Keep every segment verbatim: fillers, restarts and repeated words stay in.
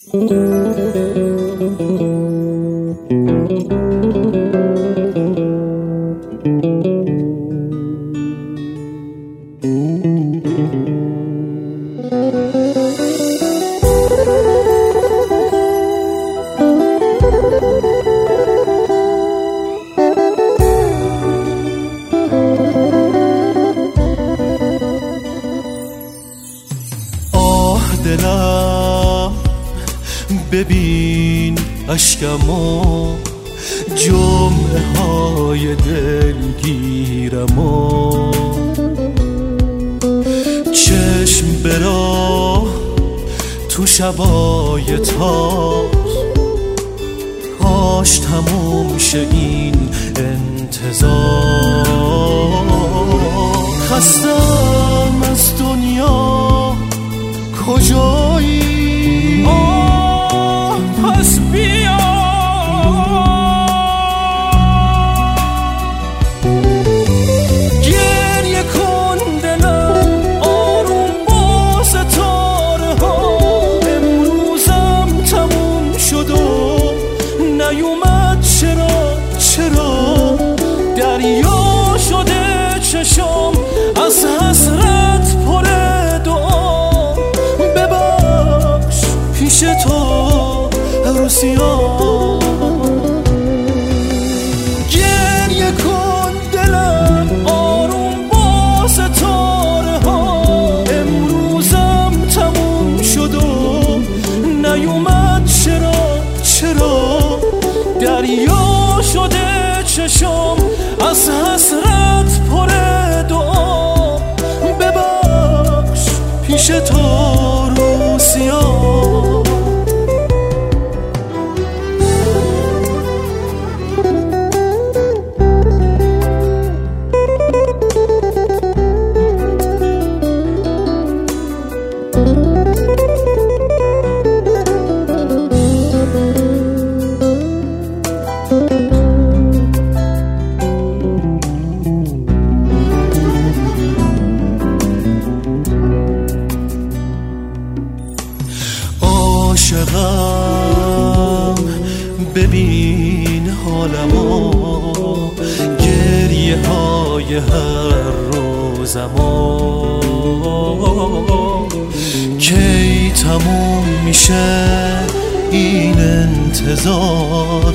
دلم ببین اشکمو، جمعه های دلگیرمو، چشم برا تو شبای تار، کاش تموم شه این انتظار. خستم از دنیا، کجایی؟ آه پس بیا، گریه کن دلم آروم با ستاره ها. امروزم تموم شد و نیومد، چرا چرا دریا شده چشم از حسرت پر دعا. ببخش پیش تو عروسیان، گریه کن دلم آروم با ستاره ها. امروزم تموم شد و نیومد، چرا چرا دریا شده چشم از حسرت پر دعا. ببخش پیش تو عروسیان. عاشقم ببین حالمو، گریه های هر روزمو، کی تموم میشه این انتظار؟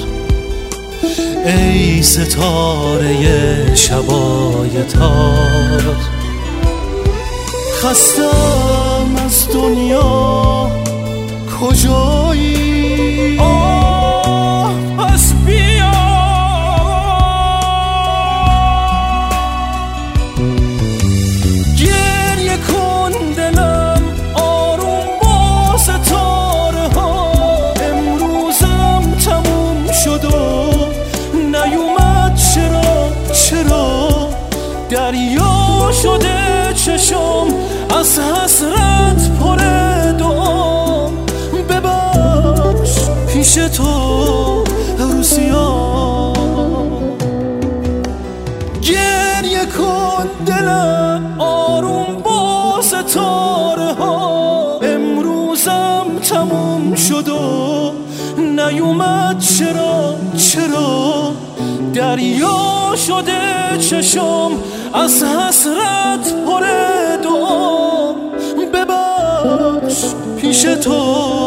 ای ستاره شبای تار، خستم از دنیا، کجایی؟ آه پس بیا، گریه کن دلم آروم با ستاره ها. امروزم تموم شد و نیومد، چرا چرا دریا شده چشم از حسرت پر دعا. ببخش پیش تو عروسیان، گریه کن دلم آروم با ستاره ها. امروزم تموم شد و نیومد، چرا چرا دریا شده چشم از حسرت پر دعا. ببخش پیش تو